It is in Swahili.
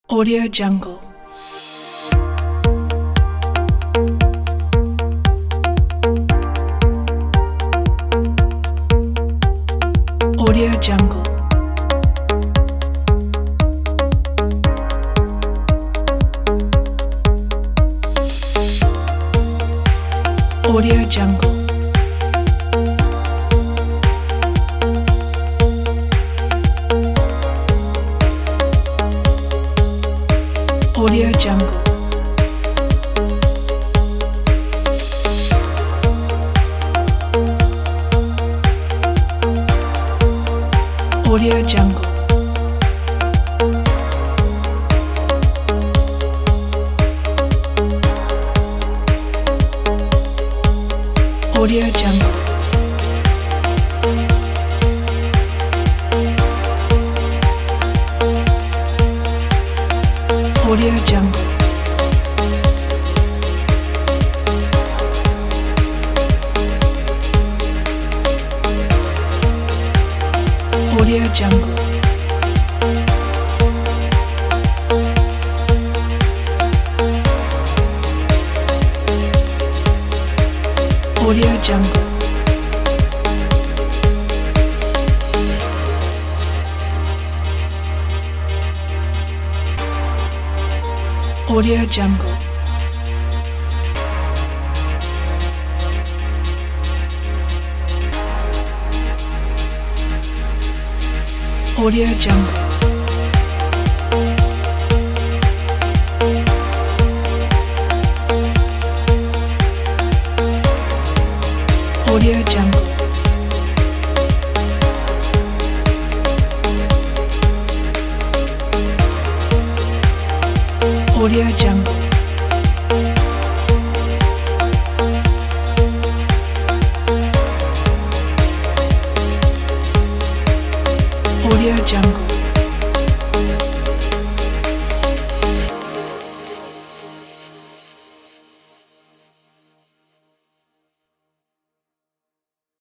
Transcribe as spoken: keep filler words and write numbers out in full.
Audio Jungle. Audio Jungle. Audio Jungle. Audio Jungle. Audio Jungle. Audio Jungle. Audio Jungle. Audio Jungle. Audio Jungle. Audio Jungle. Audio Jungle. Audio Jungle. Audio Jungle. Audio Jungle.